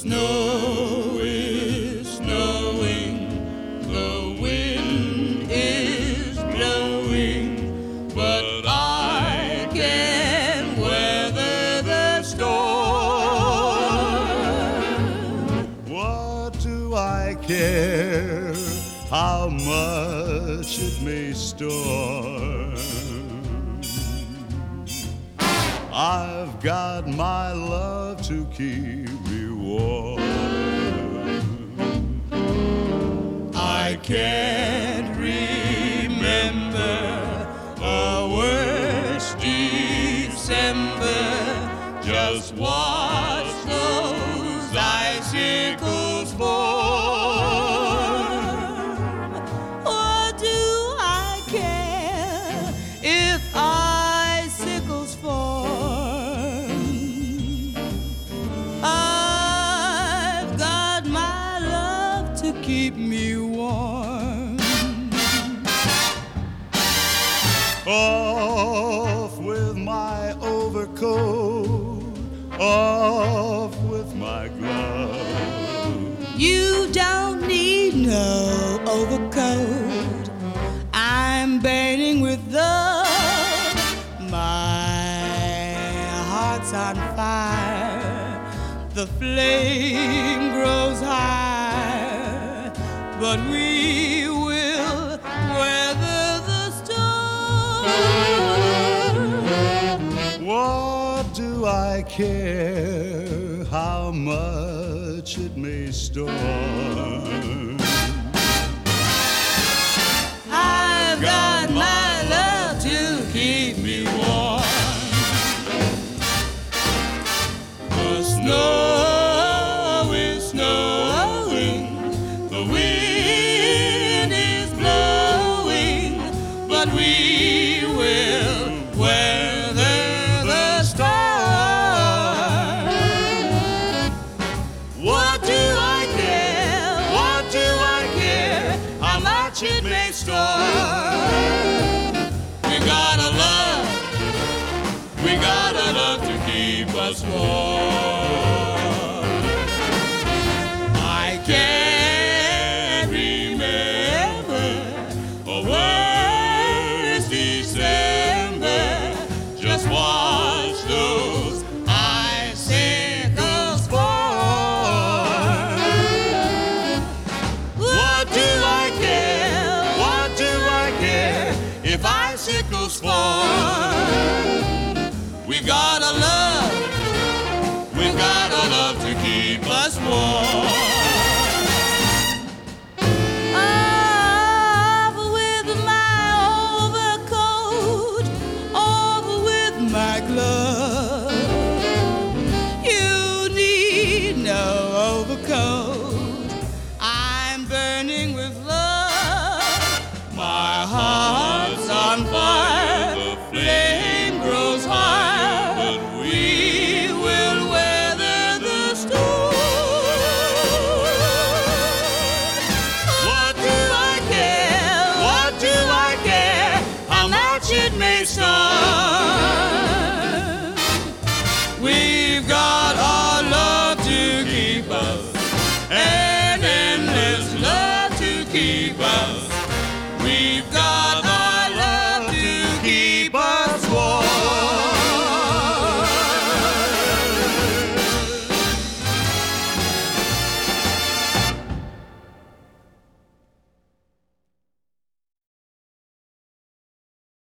snow is snowing, the wind is blowing, but I can weather the storm. What do I care how much it may storm? I've got my love to keep me warm. I can't remember a worse December. Just watch those icicles form. What do I care if icicles form? I've got my love to keep me warm. Off with my overcoat, off with my glove. You don't need no overcoat. I'm burning with love. My heart's on fire. The flame grows higher, but we will weather the storm. What do I care how much it may storm? I've got my love to keep me warm. The snow is snowing, the wind is blowing, but we will weather the storm. What do I care? What do I care? How much it may storm. We gotta love to keep us warm. I can't remember a worse December. Just watch those icicles form. What do I care? What do I care if icicles form? We gotta love to keep us warm. Off with my overcoat, off with my glove. You need no overcoat. I'm burning with love. My heart's on fire. The flame grows higher, but we will weather the storm. What do I care? What do I care? How much it may storm.